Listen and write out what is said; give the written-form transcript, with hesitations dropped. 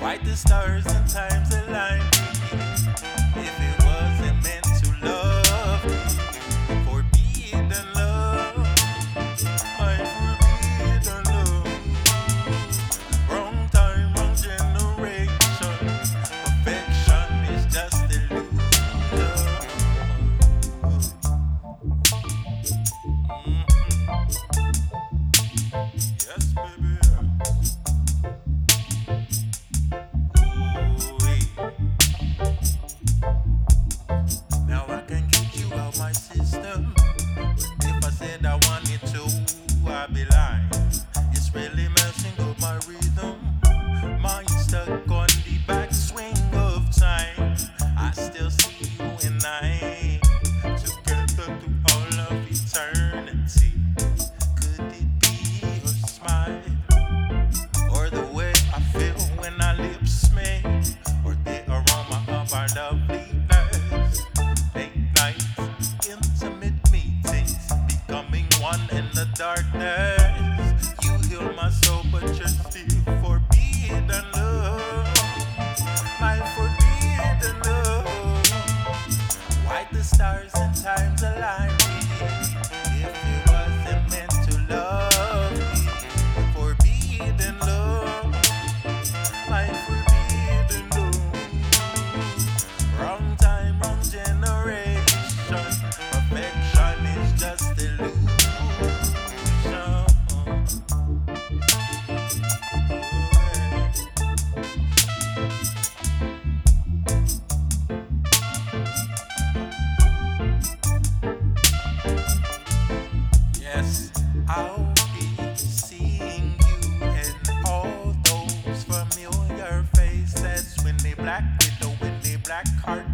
Why the stars and times align? If it wasn't meant to love me, forbidden love, my forbidden love. Wrong time, wrong generation. Affection is just illusion. Yes, baby. Now I can get you out my system. If I said I wanted to, I'd be lying. It's really messing up my rhythm. Mind stuck on the backswing of time. I still see you and I together through all of eternity. Could it be your smile? Or the way I feel when our lips meet? Or the aroma of our loveliness? Late nights, intimate meetings, becoming one in the darkness. You heal my soul, but you're still forbidden love. My forbidden love. Why the stars and times align? If it wasn't meant to love me, forbidden love. My forbidden love. Wrong time, wrong generation. Perfection is just illusion. Yes, I'll be seeing you and all those familiar faces when they black widow, when they black heart